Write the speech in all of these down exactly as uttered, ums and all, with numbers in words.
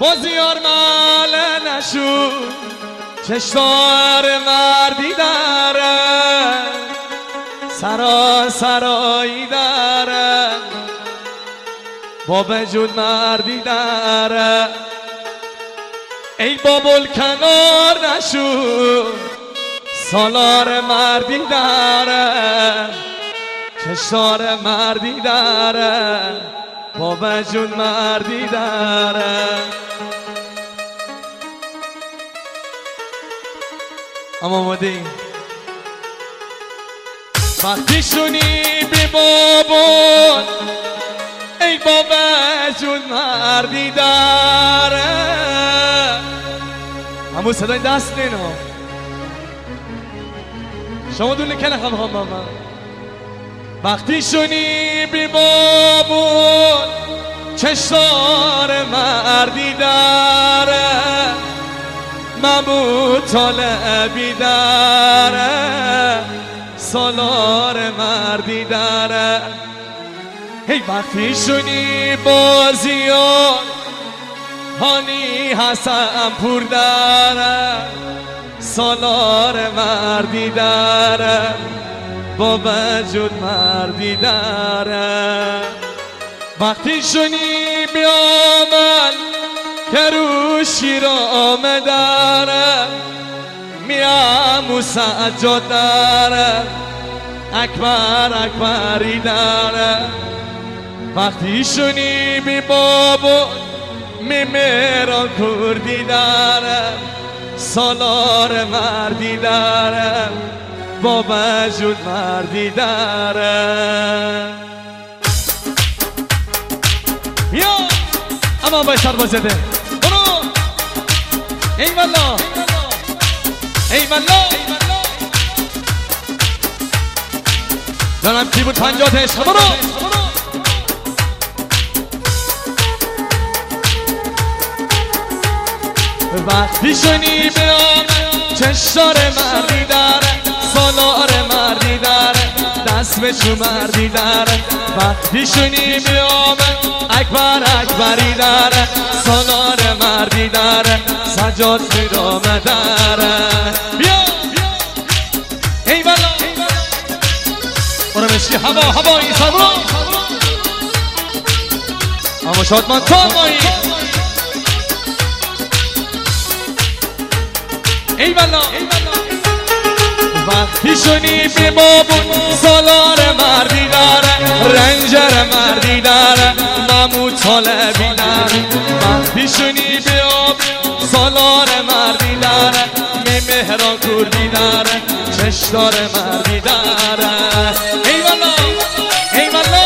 بازیار مال نشو چشتار مردی داره سرا سرایی داره با وجود مردی داره ای بابل کنار نشو سالار مردی داره چشتار مردی داره با وجود مردی داره اما مدی وقتی شونی بی بابون ای با وجود مردی داره همون صدای دست نینو شما دونه کنه هم هم هم وقتی شونی بی بابون چشتار مردی داره ممو طالبی داره سالار مردی داره هی وقتی شونی بازیان هانی حسن پور داره سالار مردی داره با وجود مردی داره وقتی شونی بیامن که رو شیرامه داره میام سجاد داره اکبر اکبری داره وقتی شونی بی بابو می میران کردی داره سالار مردی داره با وجود مردی داره یا اما باید سر بازده برو ای والله ای والله جانم کی بود پنجات عشق برو وقتی شونی بیام چشتار مردی داره سالار مردی داره دست به چو مردی داره وقتی شونی بیام اکبر اکبری داره سالار مردی داره سجاد میرامه داره بیا ای والا برو بشی هوا هوایی سبرو اما شادمان تو مایی ای والا وقتی شونی بی بابون سالار مردی داره رنجر مردی داره ممو طالبی داره وقتی شونی بی بابون سالار مردی داره می مهران کردی داره چشتار مردی داره ای والا ای والا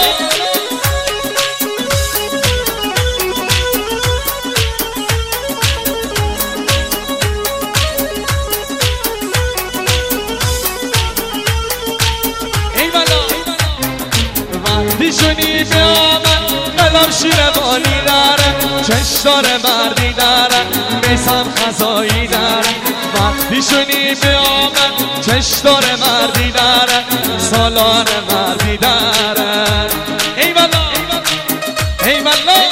شونی بیامن قلم شیروانی داره چشتار مردی داره میسم خزایی داره وقتی شونی بیامن چشتار مردی داره سالار مردی داره ای والا ای والا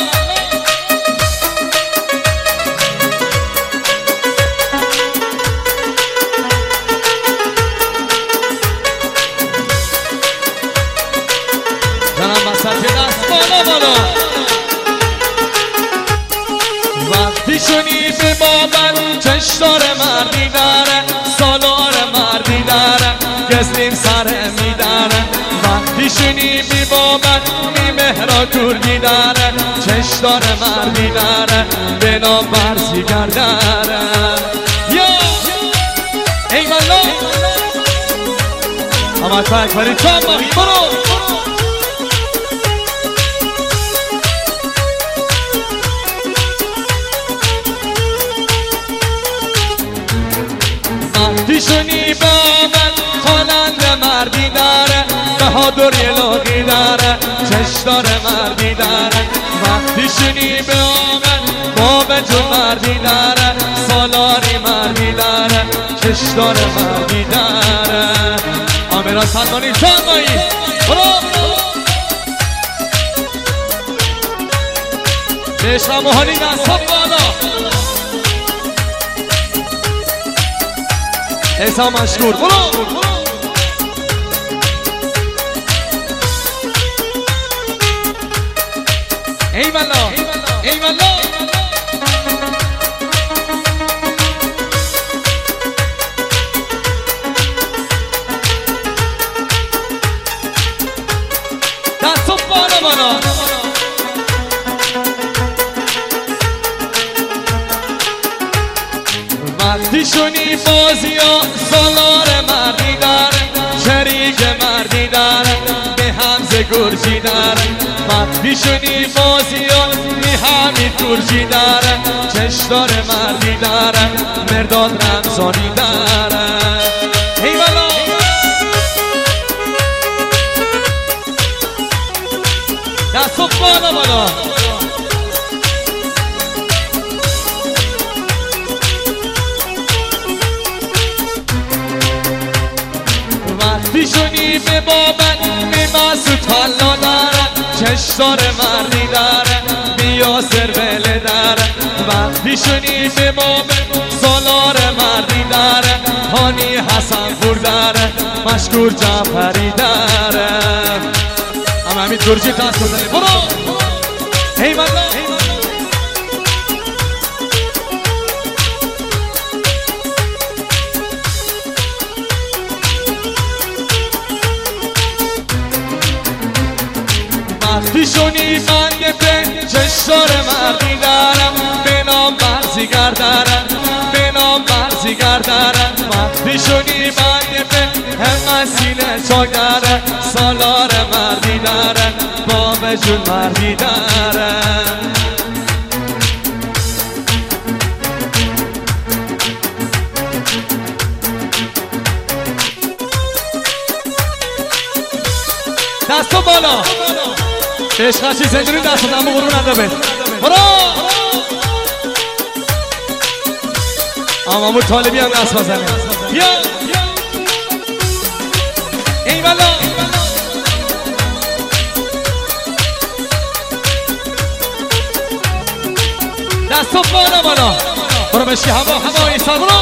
وقتی شونی به بابن چشتار مردی داره سالار مردی داره گزنیم سر می داره وقتی شونی به بابن می مهرا کردی داره چشتار مردی داره به نام برزیگر داره یا ای والا اما تک بری چام باقی برو وقتی شونی با من خواننده مردی داره بهادر یه لاغی داره چشتار مردی داره وقتی شونی با من باب جو مردی داره سالاری مردی داره چشتار مردی داره آمیرا سلمانی چند مایی برو عشق موهانی دست ها بالا ایسا مشکور برو ای والا ای والا دستو بالا بالا وقتی شونی بازی ها سالار مردی داره شریک مردی داره به همزه گرجی داره وقتی شونی بازی ها می همین گرجی داره چشدار مردی داره مرداد رمزانی داره ای والا دستو بالا بالا وقتی شونی به بابن میمسود حالا داره چشدار مردی داره بیا سر بله داره وقتی شونی به بابن سالار مردی داره هانی حسن پور داره مشکور جعفری داره اما همین گرجی دست بزنی برو ای والا وقتی شونی من به چشدار مردی دارم به نام برزیگر دارم به نام برزیگر دارم وقتی شونی من به همه سینه چاک دارم سالار مردی دارم باب جون مردی دارم دستو بالا عشق چی زندونی دست دمو غرور نداره برو آمامو طالبی هم دست بزنه بیا ای والا دستو بالا بالا برو بشی هوا هوا ایسا برو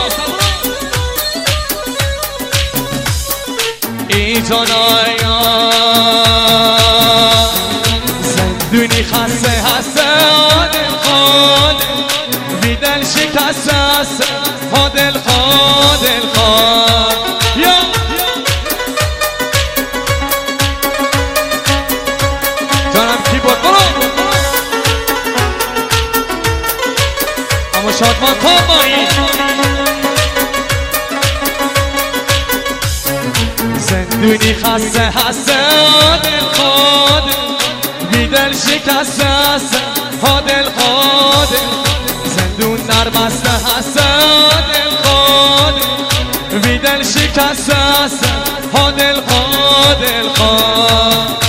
ای جانایا زندونی خسته هسته آدل خاده بیدل شکسته هسته آدل خادل خاد یا جانم کی بود برو اما شادمان تا مایی زندونی خسته هسته آدل خاده بیدل شکسته هسته آدل خاده زندون نرمسته هسته آدل خاده بیدل شکسته هسته آدل خادل خاد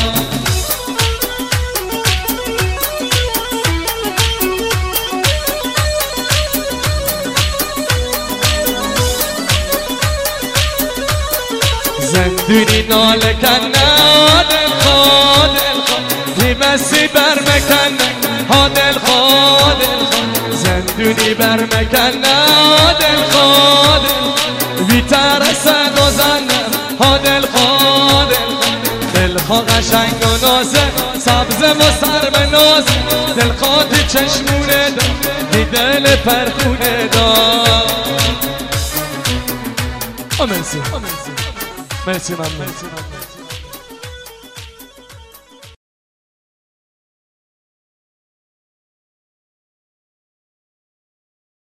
زندونی ناله کنه آدل خادل خاد بسی برمکنه آدل خادل خاد زندونی برمکنه آدل خادل بیترسه نازنه آدل خادل دلخوا قشنگ و نازه سبز و سر نازه دلخواد چشمونه دا دل پرخونه دا مرسی مرسی ممنون